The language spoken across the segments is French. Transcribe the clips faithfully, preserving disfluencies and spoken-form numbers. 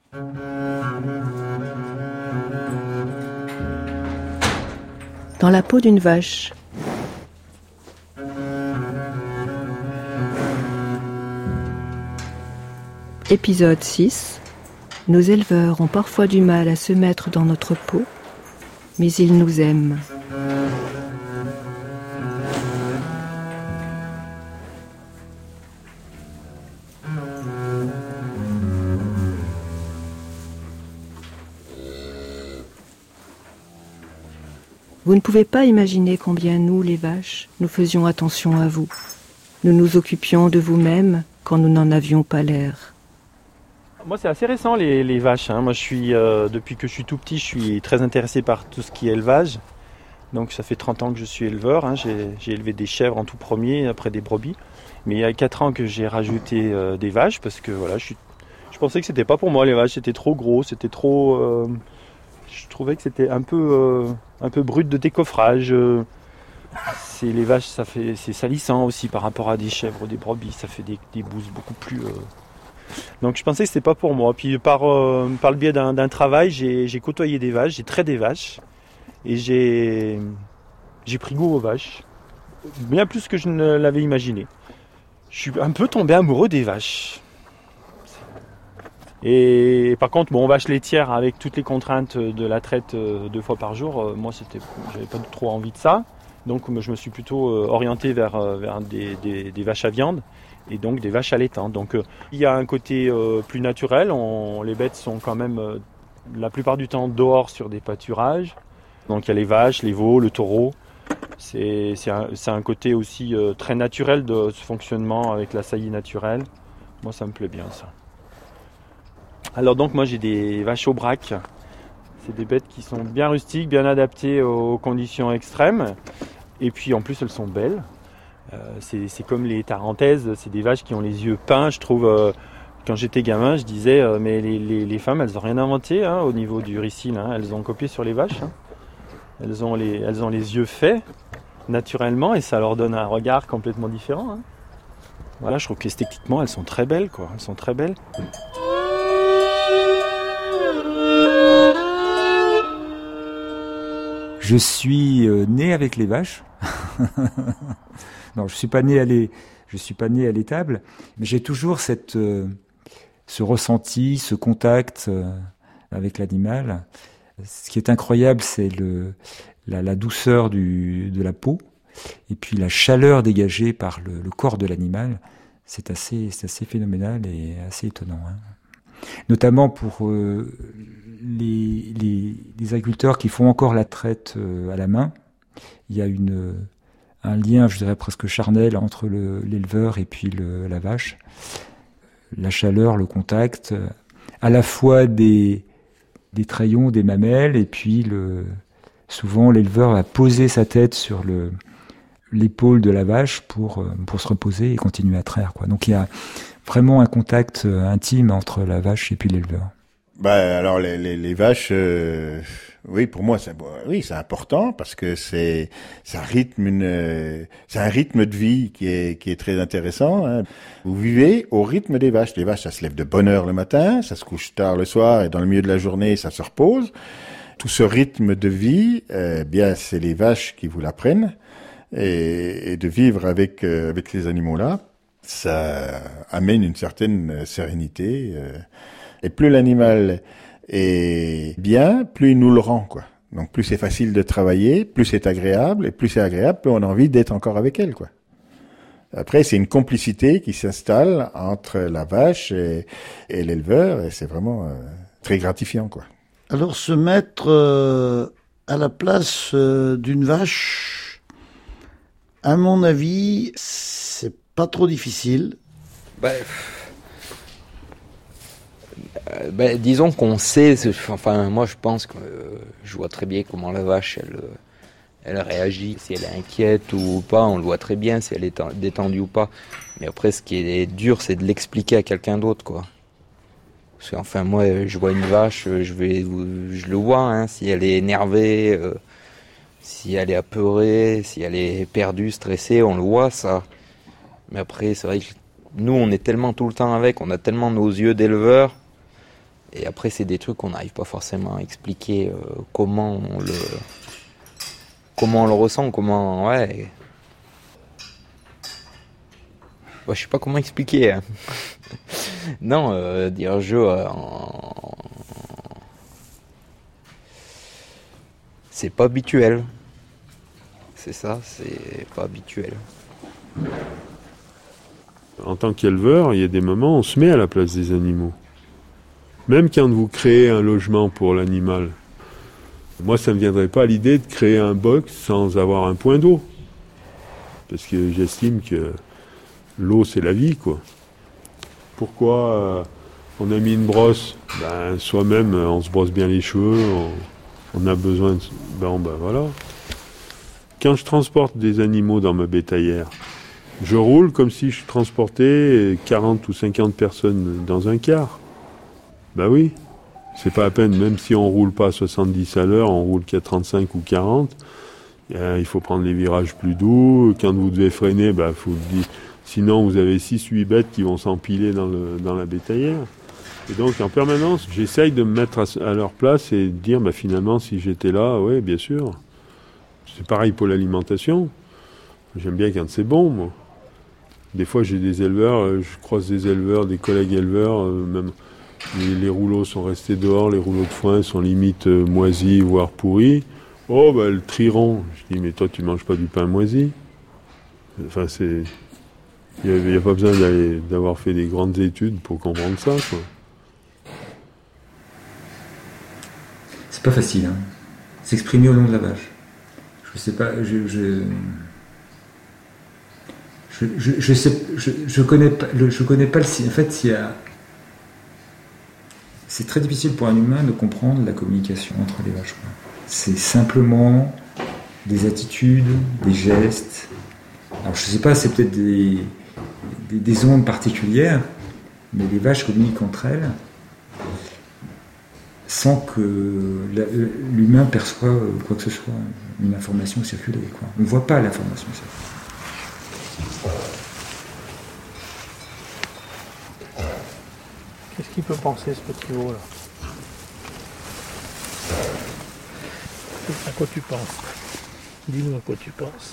Dans la peau d'une vache. Épisode six. Nos éleveurs ont parfois du mal à se mettre dans notre peau, mais ils nous aiment. Vous ne pouvez pas imaginer combien nous, les vaches, nous faisions attention à vous. Nous nous occupions de vous-même quand nous n'en avions pas l'air. Moi, c'est assez récent, les, les vaches. Hein. Moi, je suis, euh, depuis que je suis tout petit, je suis très intéressé par tout ce qui est élevage. Donc, ça fait trente ans que je suis éleveur. Hein. J'ai, j'ai élevé des chèvres en tout premier, après des brebis. Mais il y a quatre ans que j'ai rajouté euh, des vaches parce que voilà, je, suis, je pensais que c'était pas pour moi, les vaches. C'était trop gros, c'était trop... Euh, je trouvais que c'était un peu, euh, un peu brut de décoffrage. Euh, c'est, les vaches, ça fait, c'est salissant aussi par rapport à des chèvres ou des brebis. Ça fait des, des bouses beaucoup plus... Euh, Donc je pensais que c'était pas pour moi. Puis par, euh, par le biais d'un, d'un travail, j'ai, j'ai côtoyé des vaches, j'ai traité des vaches et j'ai, j'ai pris goût aux vaches, bien plus que je ne l'avais imaginé. Je suis un peu tombé amoureux des vaches. Et par contre, bon, vache laitière avec toutes les contraintes de la traite deux fois par jour, euh, moi c'était, j'avais pas trop envie de ça. Donc je me suis plutôt orienté vers, vers des, des, des vaches à viande. Et donc des vaches allaitantes. Donc euh, il y a un côté euh, plus naturel, on, les bêtes sont quand même euh, la plupart du temps dehors sur des pâturages. Donc il y a les vaches, les veaux, le taureau. C'est, c'est, un, c'est un côté aussi euh, très naturel de ce fonctionnement avec la saillie naturelle. Moi ça me plaît bien ça. Alors donc moi j'ai des vaches au braque. C'est des bêtes qui sont bien rustiques, bien adaptées aux conditions extrêmes. Et puis en plus elles sont belles. Euh, c'est, c'est comme les tarentaises, c'est des vaches qui ont les yeux peints, je trouve. Euh, quand j'étais gamin, je disais, euh, mais les, les, les femmes, elles n'ont rien inventé hein, au niveau du ricin, hein, elles ont copié sur les vaches. Hein. Elles, ont les, elles ont les yeux faits naturellement et ça leur donne un regard complètement différent. Hein. Voilà, je trouve qu'esthétiquement, elles sont très belles, quoi. Elles sont très belles. Je suis euh, né avec les vaches. Non, je suis pas né à l'é... je suis pas né à l'étable, mais j'ai toujours cette, euh, ce ressenti, ce contact euh, avec l'animal. Ce qui est incroyable, c'est le, la, la douceur du, de la peau, et puis la chaleur dégagée par le, le corps de l'animal. C'est assez, c'est assez phénoménal et assez étonnant. Hein. Notamment pour euh, les, les, les agriculteurs qui font encore la traite euh, à la main. Il y a une un lien, je dirais presque charnel entre le, l'éleveur et puis le, la vache. La chaleur, le contact, à la fois des, des traillons, des mamelles, et puis le, souvent l'éleveur va poser sa tête sur le, l'épaule de la vache pour, pour se reposer et continuer à traire, quoi. Donc il y a vraiment un contact intime entre la vache et puis l'éleveur. Bah alors les, les, les vaches, euh, oui pour moi c'est oui c'est important parce que c'est ça rythme une c'est un rythme de vie qui est qui est très intéressant. Hein. Vous vivez au rythme des vaches. Les vaches ça se lève de bonne heure le matin, ça se couche tard le soir et dans le milieu de la journée ça se repose. Tout ce rythme de vie, euh, bien c'est les vaches qui vous l'apprennent et, et de vivre avec euh, avec ces animaux là, ça amène une certaine sérénité. Euh, Et plus l'animal est bien, plus il nous le rend, quoi. Donc plus c'est facile de travailler, plus c'est agréable, et plus c'est agréable, plus on a envie d'être encore avec elle, quoi. Après, c'est une complicité qui s'installe entre la vache et, et l'éleveur, et c'est vraiment euh, très gratifiant, quoi. Alors se mettre euh, à la place euh, d'une vache, à mon avis, c'est pas trop difficile. Bah, euh, bah, disons qu'on sait, enfin moi je pense que euh, je vois très bien comment la vache elle, elle réagit, si elle est inquiète ou pas, on le voit très bien, si elle est détendue ou pas. Mais après ce qui est dur c'est de l'expliquer à quelqu'un d'autre, quoi. Parce qu'enfin moi je vois une vache, je vais, je le vois, hein, si elle est énervée, euh, si elle est apeurée, si elle est perdue, stressée, on le voit ça. Mais après c'est vrai que nous on est tellement tout le temps avec, on a tellement nos yeux d'éleveurs, Et après, c'est des trucs qu'on n'arrive pas forcément à expliquer euh, comment on le comment on le ressent, comment ouais. Bah, je sais pas comment expliquer. Hein. non, euh, dire jeu euh, en... c'est pas habituel. C'est ça, c'est pas habituel. En tant qu'éleveur, il y a des moments où on se met à la place des animaux. Même quand vous créez un logement pour l'animal, moi ça ne me viendrait pas à l'idée de créer un box sans avoir un point d'eau. Parce que j'estime que l'eau c'est la vie, quoi. Pourquoi euh, on a mis une brosse? Ben, soi-même on se brosse bien les cheveux, on, on a besoin de... Ben, ben voilà. Quand je transporte des animaux dans ma bétaillère, je roule comme si je transportais quarante ou cinquante personnes dans un car. Ben oui, c'est pas à peine, même si on roule pas à soixante-dix à l'heure, on roule qu'à trente-cinq ou quarante, euh, il faut prendre les virages plus doux. Quand vous devez freiner, ben, faut le dire. Sinon vous avez six huit bêtes qui vont s'empiler dans, le, dans la bétaillère. Et donc en permanence, j'essaye de me mettre à, à leur place et de dire, ben, finalement, si j'étais là, oui, bien sûr. C'est pareil pour l'alimentation. J'aime bien quand c'est bon, moi. Des fois, j'ai des éleveurs, je croise des éleveurs, des collègues éleveurs, euh, même les, les rouleaux sont restés dehors, les rouleaux de foin sont limite euh, moisis, voire pourris. Oh, bah, le trieront. Je dis, mais toi, tu manges pas du pain moisi. Enfin, c'est... Il n'y a, a pas besoin d'aller, d'avoir fait des grandes études pour comprendre ça, quoi. C'est pas facile, hein. S'exprimer au nom de la vache. Je sais pas, je... je... Je, je, je sais, je, je connais pas, le, je connais pas le. En fait, il y a. C'est très difficile pour un humain de comprendre la communication entre les vaches. C'est simplement des attitudes, des gestes. Alors, je sais pas, c'est peut-être des, des, des ondes particulières, mais les vaches communiquent entre elles sans que la, l'humain perçoive quoi que ce soit, une information circuler, quoi. On ne voit pas l'information circuler. Qu'est-ce qu'il peut penser, ce petit veau là? À quoi tu penses? Dis-nous à quoi tu penses.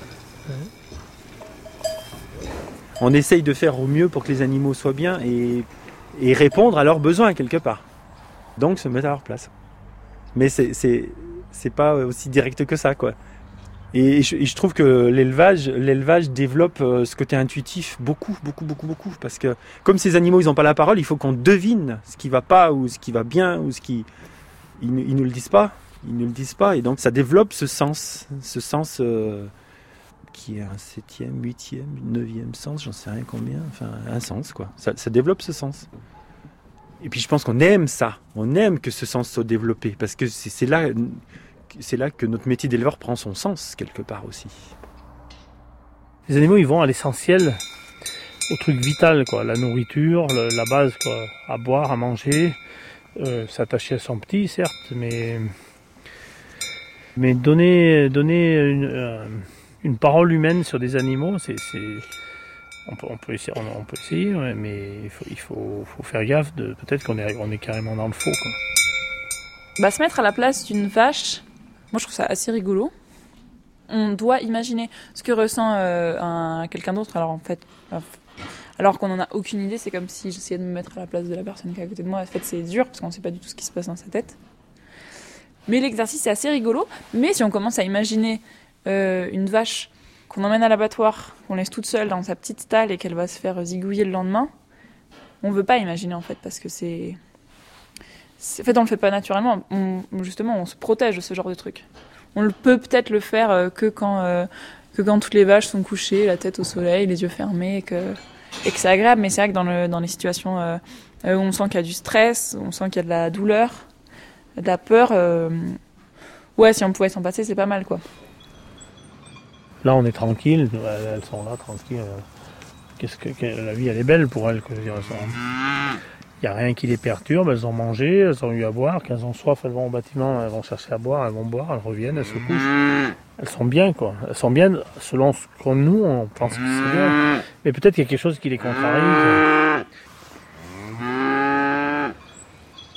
Hein? On essaye de faire au mieux pour que les animaux soient bien et, et répondre à leurs besoins quelque part. Donc se mettre à leur place. Mais c'est, c'est, c'est pas aussi direct que ça, quoi. Et je, et je trouve que l'élevage, l'élevage développe ce côté intuitif beaucoup, beaucoup, beaucoup, beaucoup. Parce que comme ces animaux, ils n'ont pas la parole, il faut qu'on devine ce qui va pas ou ce qui va bien ou ce qui... Ils, ils nous le disent pas. Ils ne le disent pas. Et donc ça développe ce sens. Ce sens euh, qui est un septième, huitième, neuvième sens, j'en sais rien combien. Enfin, un sens, quoi. Ça, ça développe ce sens. Et puis je pense qu'on aime ça. On aime que ce sens soit développé. Parce que c'est, c'est là... C'est là que notre métier d'éleveur prend son sens, quelque part aussi. Les animaux, ils vont à l'essentiel, au truc vital, quoi. La nourriture, le, la base, quoi. À boire, à manger, euh, s'attacher à son petit, certes, mais, mais donner, donner une, euh, une parole humaine sur des animaux, c'est... c'est... On peut, on peut essayer, on, on peut essayer ouais, mais il faut, il faut, faut faire gaffe, de, peut-être qu'on est, on est carrément dans le faux, quoi. Bah, se mettre à la place d'une vache, moi je trouve ça assez rigolo. On doit imaginer ce que ressent euh, un, quelqu'un d'autre. Alors en fait, alors qu'on n'en a aucune idée, c'est comme si j'essayais de me mettre à la place de la personne qui est à côté de moi. En fait, c'est dur parce qu'on ne sait pas du tout ce qui se passe dans sa tête. Mais l'exercice est assez rigolo. Mais si on commence à imaginer euh, une vache qu'on emmène à l'abattoir, qu'on laisse toute seule dans sa petite stalle et qu'elle va se faire zigouiller le lendemain, on ne veut pas imaginer en fait parce que c'est... En fait, on le fait pas naturellement. On, justement, on se protège de ce genre de truc. On le peut peut-être le faire euh, que quand euh, que quand toutes les vaches sont couchées, la tête au soleil, les yeux fermés, et que et que c'est agréable. Mais c'est vrai que dans le dans les situations euh, où on sent qu'il y a du stress, où on sent qu'il y a de la douleur, de la peur, euh, ouais, si on pouvait s'en passer, c'est pas mal, quoi. Là, on est tranquille. Elles sont là, tranquilles. Qu'est-ce que, que la vie, elle est belle pour elles, que je dirais ça. Il n'y a rien qui les perturbe, elles ont mangé, elles ont eu à boire, quand elles ont soif, elles vont au bâtiment, elles vont chercher à boire, elles vont boire, elles reviennent, elles se couchent. Elles sont bien, quoi. Elles sont bien selon ce qu'on nous, on pense que c'est bien. Mais peut-être qu'il y a quelque chose qui les contrarie.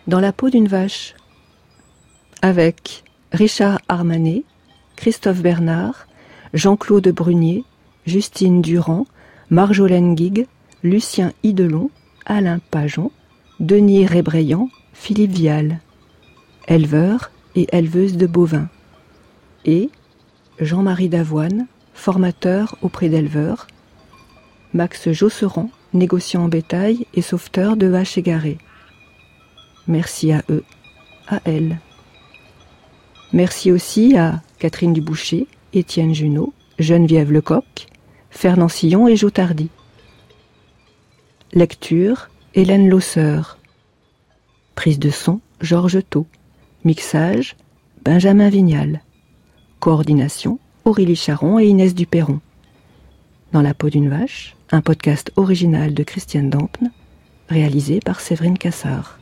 Dans la peau d'une vache, avec Richard Armanet, Christophe Bernard, Jean-Claude Brunier, Justine Durand, Marjolaine Guigue, Lucien Hidelon, Alain Pajon, Denis Rébraillant, Philippe Vial, éleveur et éleveuse de bovins, et Jean-Marie Davoine, formateur auprès d'éleveurs, Max Josserand, négociant en bétail et sauveteur de vaches égarées. Merci à eux, à elles. Merci aussi à Catherine Duboucher, Étienne Junot, Geneviève Lecoq, Fernand Sillon et Jo Tardy. Lecture, Hélène Losseur. Prise de son, Georges Thau. Mixage, Benjamin Vignal. Coordination, Aurélie Charon et Inès Duperron. Dans la peau d'une vache, un podcast original de Christiane Dampne, réalisé par Séverine Cassard.